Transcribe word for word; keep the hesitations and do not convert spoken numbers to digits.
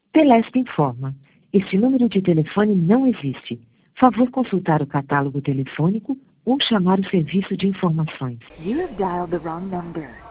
Telesp informa. Este número de telefone não existe. Favor consultar o catálogo telefônico ou chamar o serviço de informações. You have dialed the wrong number.